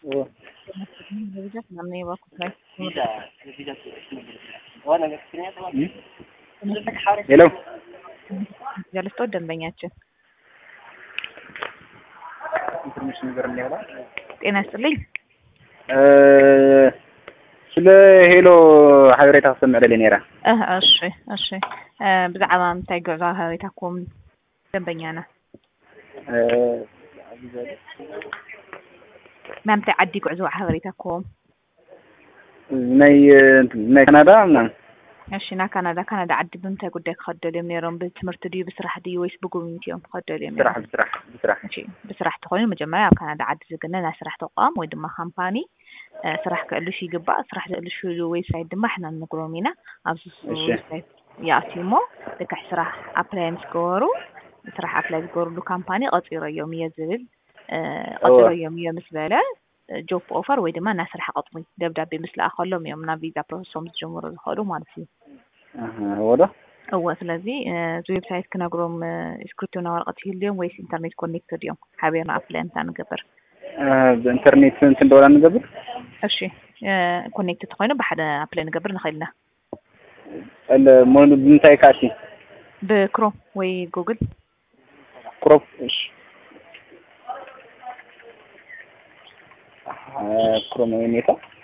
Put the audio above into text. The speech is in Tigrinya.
درجة من وقت هاي ሄሎ ጀልስቶ ደንበኛችን ኢንፎርሜሽን ነገር እንያላ ጤና ይስጥልኝ። ስለ ሄሎ ሓበሬታ ክሰምዕ ነይራ። እሺ ብዛዕባ እንታይ ገዛ ሓበሬታኩም ደንበኛና ማምታይ ዓዲ ጉዕዞ ሓበሬታኩም ናይ ካናዳ ምናምን እሺ ና ካናዳ ዓዲ ብምንታይ ጉዳይ ክኸደሉ እዮም ነይሮም? ብትምህርቲ ድዩ ብስራሕ ድዩ ወይስ ብጉብኝት እዮም ክኸደሉ እዮም? ብስራሕ እሺ ብስራሕ ተኾይኑ መጀመርያ ኣብ ካናዳ ዓዲ ዝግነ ናይ ስራሕ ተቋም ወይ ድማ ካምፓኒ ስራሕ ክእልሽ ይግባእ። ስራሕ ዝእልሽሉ ዌብሳይት ድማ ሕና ንነግሮም ኢና። ኣብዚ ዌብሳይት ይኣትዩ እሞ ልክዕ ስራሕ ኣፕላይ ምስ ገበሩ ስራሕ ኣፕላይ ዝገበሩሉ ካምፓኒ ቀፂረዮም እየ ዝብል ቀፂረዮም እየ ምስ በለ ጆብ ኦፈር ወይ ድማ ናይ ስራሕ ቀጥሚ ደብዳቤ ምስ ለኣኸሎም እዮም ናብ ቪዛ ፕሮሰሶም ዝጀምሩ ዝኸዱ ማለት እዩ። ወዶ እወ ስለዚ እዚ ዌብሳይት ክነግሮም ስክሪፕቶና ወረቐት ይህልዮም ወይስ ኢንተርኔት ኮኔክትድ እዮም? ሓቢርና ኣፕላይ እንታይ ንገብር? ብኢንተርኔት እንትን ደውላ ንገብር። እሺ ኮኔክትድ ኮይኑ ብሓደ ኣፕላይ ንገብር ንኽእል ኢና። ሞኑ ብምንታይ ካሲ? ብክሮም ወይ ጉግል ክሮም። እሺ ክሮም ወይ ኔታ